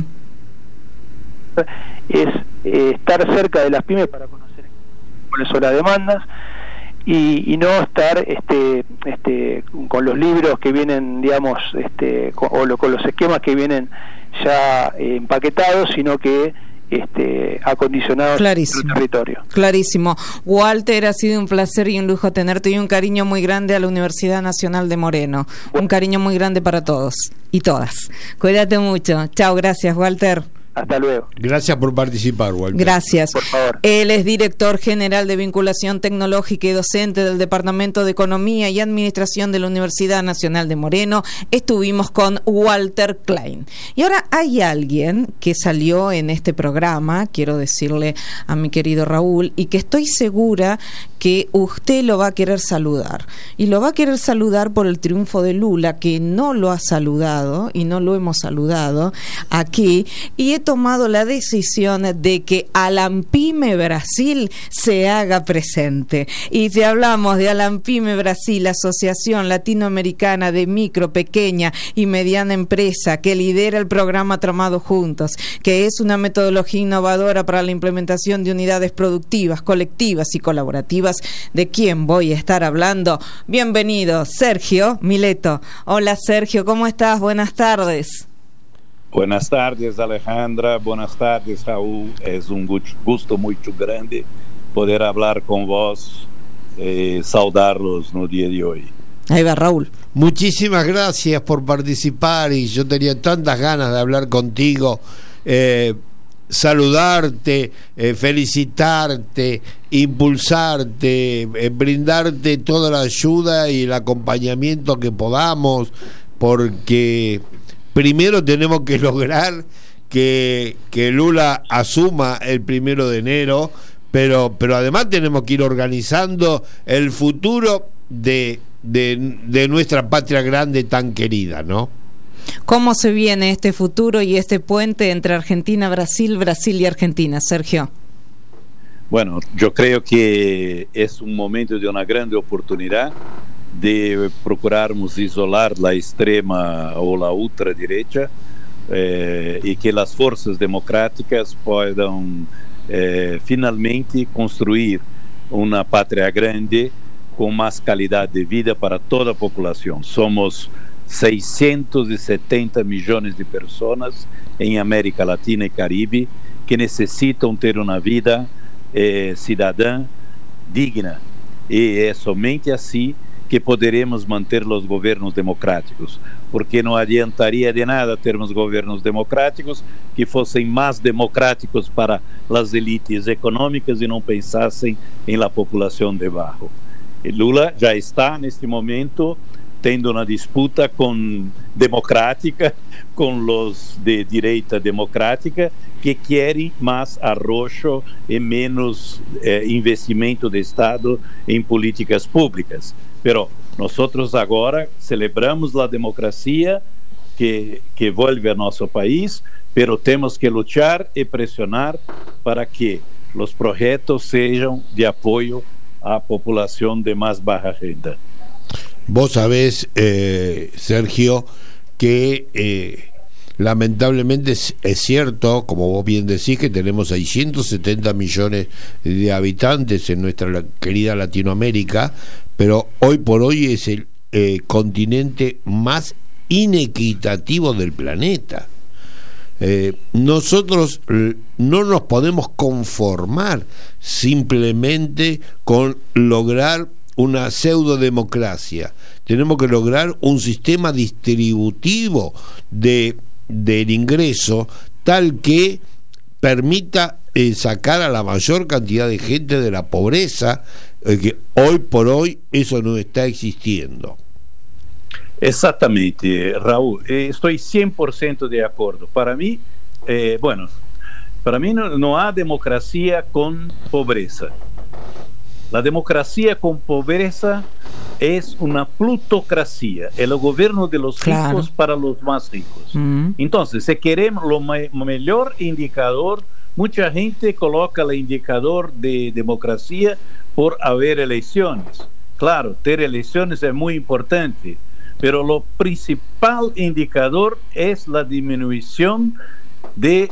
Es estar cerca de las pymes para conocer cuáles son las demandas, y no estar con los libros que vienen, digamos, con los esquemas que vienen ya empaquetados, sino que acondicionados en el territorio. Clarísimo. Walter, ha sido un placer y un lujo tenerte, y un cariño muy grande a la Universidad Nacional de Moreno. Un cariño muy grande para todos y todas. Cuídate mucho. Chao, gracias, Walter. Hasta luego. Gracias por participar, Walter. Gracias. Por favor. Él es director general de vinculación tecnológica y docente del Departamento de Economía y Administración de la Universidad Nacional de Moreno. Estuvimos con Walter Klein. Y ahora hay alguien que salió en este programa, quiero decirle a mi querido Raúl, y que estoy segura que usted lo va a querer saludar. Y lo va a querer saludar por el triunfo de Lula, que no lo ha saludado y no lo hemos saludado aquí. Y he tomado la decisión de que Alampyme Brasil se haga presente. Y si hablamos de Alampyme Brasil, Asociación Latinoamericana de Micro, Pequeña y Mediana Empresa, que lidera el programa Tramados Juntos, que es una metodología innovadora para la implementación de unidades productivas, colectivas y colaborativas, ¿de quién voy a estar hablando? Bienvenido, Sergio Mileto. Hola, Sergio, ¿cómo estás? Buenas tardes. Buenas tardes, Alejandra. Buenas tardes, Raúl. Es un gusto muy grande poder hablar con vos, saudarlos no día de hoy. Ahí va, Raúl. Muchísimas gracias por participar, y yo tenía tantas ganas de hablar contigo, saludarte, felicitarte, impulsarte, brindarte toda la ayuda y el acompañamiento que podamos, porque primero tenemos que lograr que Lula asuma el 1 de enero, pero además tenemos que ir organizando el futuro de nuestra patria grande tan querida, ¿no? ¿Cómo se viene este futuro y este puente entre Argentina, Brasil y Argentina, Sergio? Bueno, yo creo que es un momento de una grande oportunidad de procurarmos isolar la extrema o la ultraderecha, y que las fuerzas democráticas puedan finalmente construir una patria grande con más calidad de vida para toda la población. Somos 670 millones de personas en América Latina y Caribe que necesitan ter una vida cidadã digna, y es somente así que poderemos manter os governos democráticos, porque não adiantaria de nada termos governos democráticos que fossem mais democráticos para as elites econômicas e não pensassem em la população de baixo. E Lula já está neste momento tendo uma disputa democrática com os de direita democrática, que querem mais arrojo e menos investimento do Estado em políticas públicas. Pero nosotros agora celebramos a democracia que vuelve a nosso país, pero temos que lutar e pressionar para que os projetos sejam de apoio à população de mais baixa renda. Vos sabés, Sergio, que lamentablemente es cierto, como vos bien decís, que tenemos 670 millones de habitantes en nuestra querida Latinoamérica, pero hoy por hoy es el continente más inequitativo del planeta. Nosotros no nos podemos conformar simplemente con lograr una pseudodemocracia. Tenemos que lograr un sistema distributivo del ingreso tal que permita sacar a la mayor cantidad de gente de la pobreza, que hoy por hoy eso no está existiendo. Exatamente, Raúl, estou 100% de acordo. Para mim, para mim não há democracia com pobreza. A democracia com pobreza é uma plutocracia, é o governo de los ricos para los mais ricos. Então, se queremos o melhor indicador, muita gente coloca o indicador de democracia por haver eleições. Claro, ter eleições é muito importante, pero lo principal indicador es la disminución de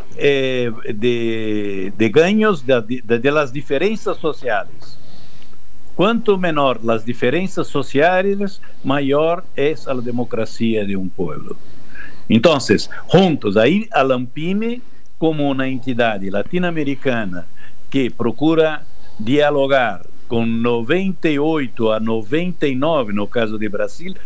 ganhos de las diferencias sociales. Cuanto menor las diferencias sociales, mayor es la democracia de un pueblo. Entonces, juntos, ahí a la ANPIME, como una entidad latinoamericana que procura dialogar com 98 a 99, no caso de Brasil,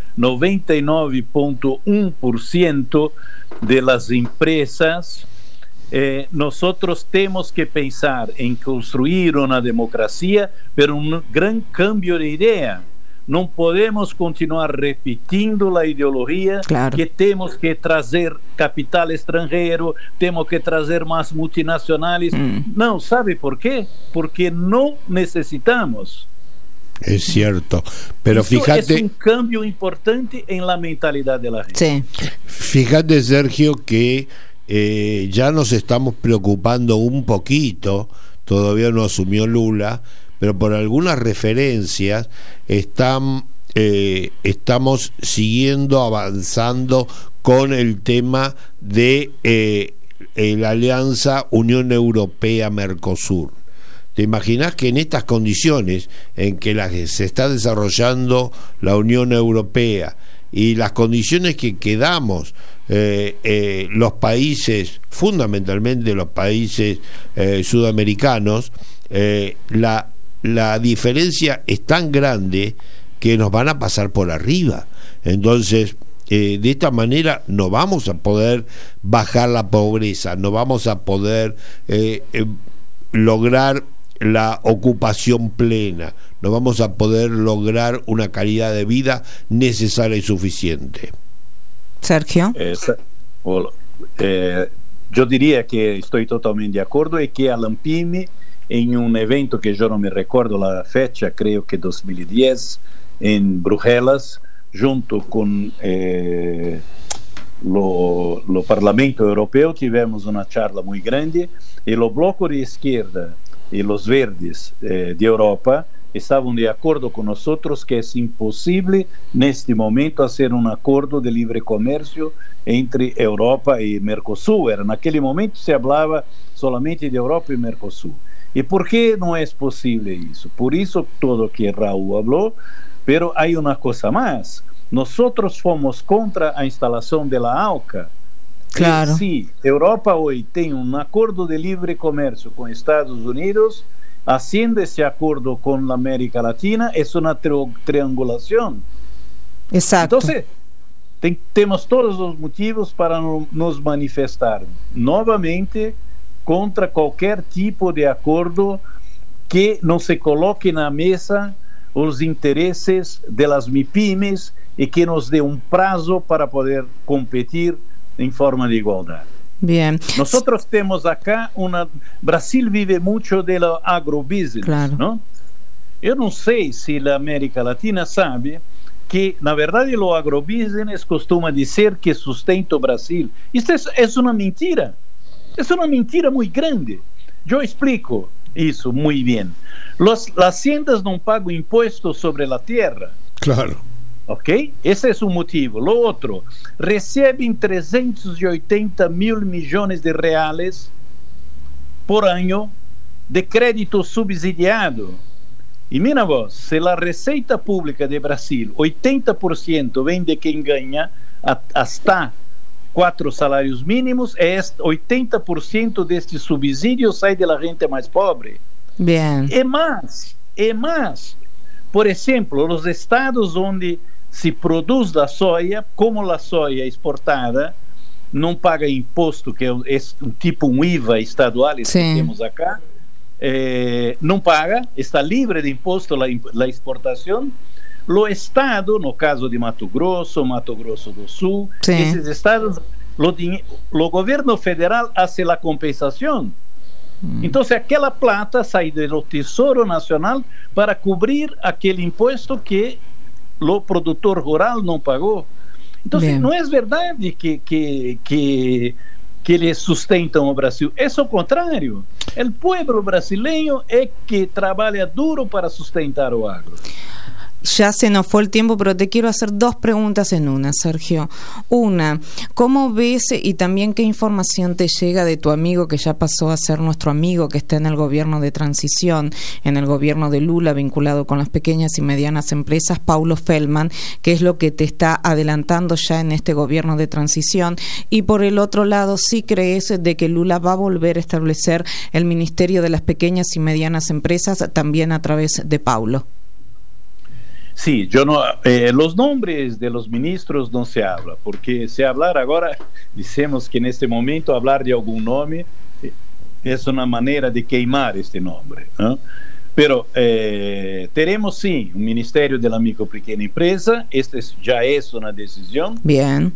99,1% de las empresas, nosotros temos que pensar em construir uma democracia, pero um grande cambio de ideia. Não podemos continuar repetindo a ideologia que temos que trazer capital estrangeiro, temos que trazer mais multinacionais. Não, sabe por quê? Porque não necessitamos. Es cierto, pero fíjate... Es un cambio importante en la mentalidad de la gente. Sí. Fíjate, Sergio, que ya nos estamos preocupando un poquito, todavía no asumió Lula, pero por algunas referencias estamos siguiendo avanzando con el tema de la alianza Unión Europea-Mercosur. ¿Te imaginas que en estas condiciones en que se está desarrollando la Unión Europea y las condiciones que quedamos los países, fundamentalmente los países sudamericanos, la diferencia es tan grande que nos van a pasar por arriba? Entonces, de esta manera no vamos a poder bajar la pobreza, no vamos a poder lograr la ocupación plena, no vamos a poder lograr una calidad de vida necesaria y suficiente. Sergio. Yo diría que estoy totalmente de acuerdo, y que a ANPIME, en un evento que yo no me recuerdo la fecha, creo que 2010, en Bruselas, junto con lo Parlamento Europeo, tivemos una charla muy grande, y los blocos de izquierda y los verdes de Europa estaban de acuerdo con nosotros que es imposible en este momento hacer un acuerdo de libre comercio entre Europa y Mercosur. En aquel momento se hablaba solamente de Europa y Mercosur. ¿Y por qué no es posible eso? Por eso todo que Raúl habló, pero hay una cosa más. Nosotros fomos contra la instalación de la ALCA. Claro. Sí, Europa hoy tiene un acuerdo de libre comercio con Estados Unidos. Haciendo ese acuerdo con la América Latina es una triangulación. Exacto. Entonces, tenemos todos los motivos para nos manifestar nuevamente contra cualquier tipo de acuerdo que no se coloque na mesa os intereses de las MIPIMES y que nos dé un plazo para poder competir en forma de igualdad. Bien. Nosotros tenemos acá Brasil vive mucho de lo agrobusiness, claro. ¿no? Yo no sé si la América Latina sabe que, na verdade, o agrobusiness costuma dizer que sustenta o Brasil. Isso é uma mentira. É uma mentira muito grande. Eu explico isso muito bem. As haciendas não pagam imposto sobre a terra. Claro. Ok? Esse é o motivo. Lo outro, recebem 380 mil milhões de reais por ano de crédito subsidiado. E mira vos, se a receita pública de Brasil, 80% vem de quem ganha hasta 4 salários mínimos, 80% deste subsídio sai da gente mais pobre. Bien. E mais. Por exemplo, os estados onde se produz a soja, como a soja exportada, não paga imposto, que é um tipo um IVA estadual que temos acá, não paga, está livre de imposto a exportação. O Estado, no caso de Mato Grosso do Sul, esses estados, o governo federal faz a compensação. Então, aquela plata sai do Tesouro Nacional para cobrir aquele imposto que o produtor rural não pagou. Então, não é verdade que eles sustentam o Brasil. É o contrário. O povo brasileiro é que trabalha duro para sustentar o agro. Ya se nos fue el tiempo, pero te quiero hacer dos preguntas en una, Sergio. Una, ¿cómo ves y también qué información te llega de tu amigo que ya pasó a ser nuestro amigo, que está en el gobierno de transición, en el gobierno de Lula, vinculado con las pequeñas y medianas empresas, Paulo Feldman, que es lo que te está adelantando ya en este gobierno de transición? Y por el otro lado, ¿sí crees de que Lula va a volver a establecer el Ministerio de las Pequeñas y Medianas Empresas también a través de Paulo? Sí, yo no, los nombres de los ministros no se habla, porque se hablar ahora, decimos que en este momento hablar de algún nombre es una manera de queimar este nombre, ¿no? Pero tenemos sí un Ministerio de la Micro Pequeña Empresa, ya es una decisión. Bien,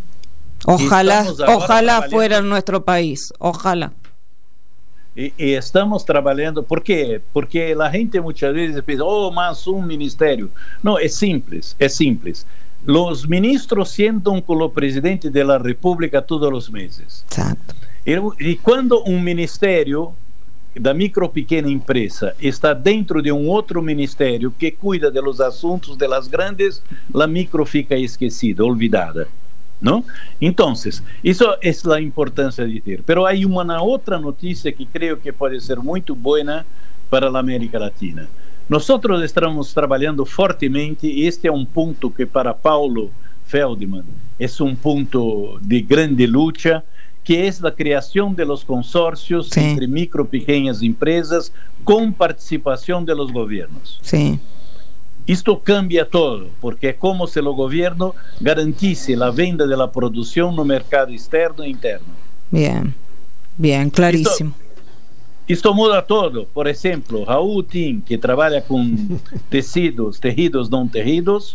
ojalá fuera en nuestro país, ojalá. E estamos trabalhando, por quê? Porque a gente muitas vezes pensa, mas ministério. Não, é simples. Os ministros sentam com o presidente da República todos os meses. Exato. E quando ministério da micro pequena empresa está dentro de outro ministério que cuida dos assuntos das grandes, a micro fica esquecida, olvidada. ¿No? Entonces, eso es la importancia de ter. Pero hay una otra noticia que creo que puede ser muy buena para la América Latina. Nosotros estamos trabajando fuertemente, y este es un punto que para Paulo Feldman es un punto de grande lucha, que es la creación de los consorcios entre micro pequeñas empresas con participación de los gobiernos. Sí. Isto cambia todo, porque é como se o governo garantisse a venda da produção no mercado externo e interno. Bien, claríssimo. Isto muda todo. Por exemplo, Raul Tim, que trabalha com tecidos não terridos,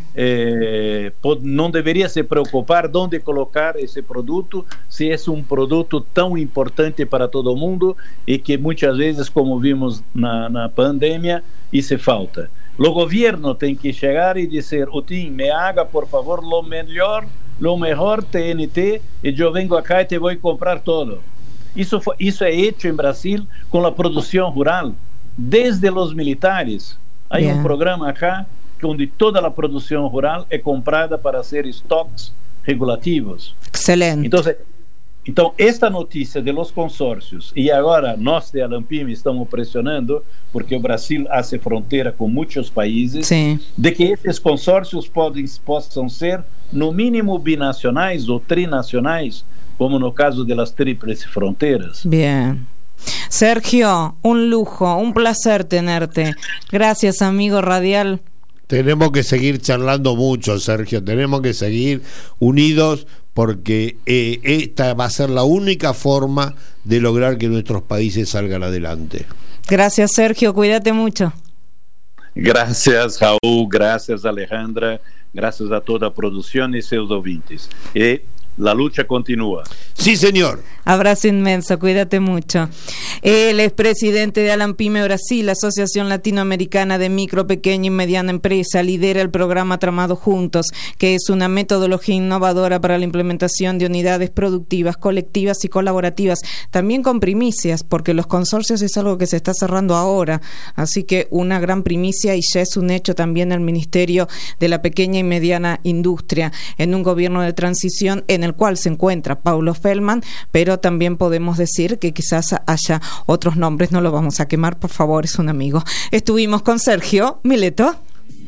não deveria se preocupar onde colocar esse produto, se é um produto tão importante para todo mundo e que muitas vezes, como vimos na pandemia, isso falta. O governo tem que chegar e dizer, Tim, me haga por favor lo melhor TNT e eu vengo acá e te vou comprar todo. Isso é hecho em Brasil com a produção rural, desde os militares. Há um programa acá onde toda a produção rural é comprada para ser estoques regulativos. Excelente. Então, esta notícia de los consórcios, e agora nós de Alampim estamos pressionando, porque o Brasil faz fronteira com muitos países, de que esses consórcios possam ser, no mínimo, binacionais ou trinacionais, como no caso de las tríplices fronteras. Bien. Sergio, un lujo, un placer tenerte. Gracias, amigo radial. Tenemos que seguir charlando mucho, Sergio, tenemos que seguir unidos, porque esta va a ser la única forma de lograr que nuestros países salgan adelante. Gracias, Sergio, cuídate mucho. Gracias, Raúl, gracias, Alejandra, gracias a toda a produção e seus ouvintes. La lucha continúa. Sí, señor. Abrazo inmenso, cuídate mucho. Él es presidente de Alampime Brasil, Asociación Latinoamericana de Micro, Pequeña y Mediana Empresa. Lidera el programa Tramados Juntos, que es una metodología innovadora para la implementación de unidades productivas, colectivas y colaborativas, también con primicias, porque los consorcios es algo que se está cerrando ahora, así que una gran primicia, y ya es un hecho también el Ministerio de la Pequeña y Mediana Industria, en un gobierno de transición en el cual se encuentra Paulo Feldman, pero también podemos decir que quizás haya otros nombres, no lo vamos a quemar, por favor, es un amigo. Estuvimos con Sergio Mileto.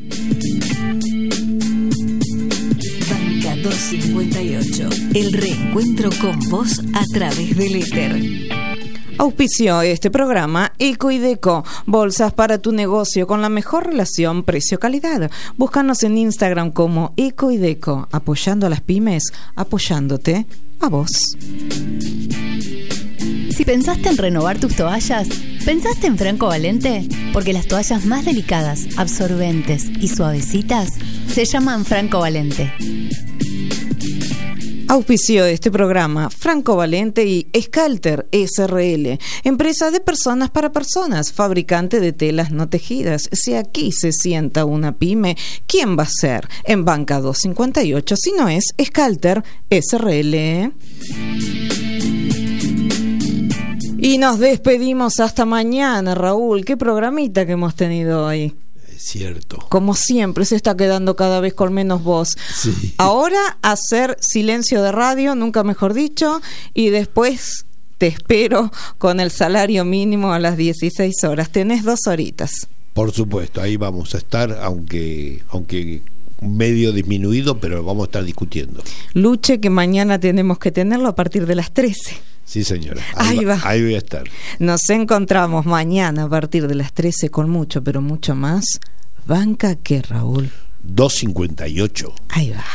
Banca 258, el reencuentro con vos a través del éter. Auspició este programa Eco y Deco, bolsas para tu negocio con la mejor relación precio-calidad. Búscanos en Instagram como Eco y Deco, apoyando a las pymes, apoyándote. a vos. Si pensaste en renovar tus toallas, ¿pensaste en Franco Valente? Porque las toallas más delicadas, absorbentes y suavecitas se llaman Franco Valente. Auspició este programa Franco Valente y Scalter SRL, empresa de personas para personas, fabricante de telas no tejidas. Si aquí se sienta una pyme, ¿quién va a ser? En Banca 258, si no es Scalter SRL. Y nos despedimos hasta mañana, Raúl. Qué programita que hemos tenido hoy. Cierto. Como siempre, se está quedando cada vez con menos voz. Sí. Ahora hacer silencio de radio, nunca mejor dicho, y después te espero con el salario mínimo a las 16 horas. Tenés 2 horitas. Por supuesto, ahí vamos a estar, aunque medio disminuido, pero vamos a estar discutiendo. Luche, que mañana tenemos que tenerlo a partir de las 13. Sí, señora. Ahí va. Ahí voy a estar. Nos encontramos mañana a partir de las 13 con mucho, pero mucho más. Banca que Raúl. 258. Ahí va.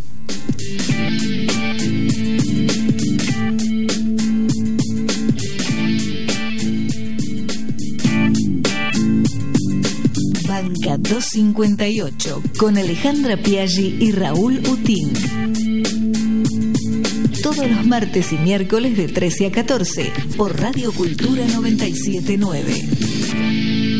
Banca 258 con Alejandra Piaggi y Raúl Utín. Todos los martes y miércoles de 13 a 14 por Radio Cultura 979.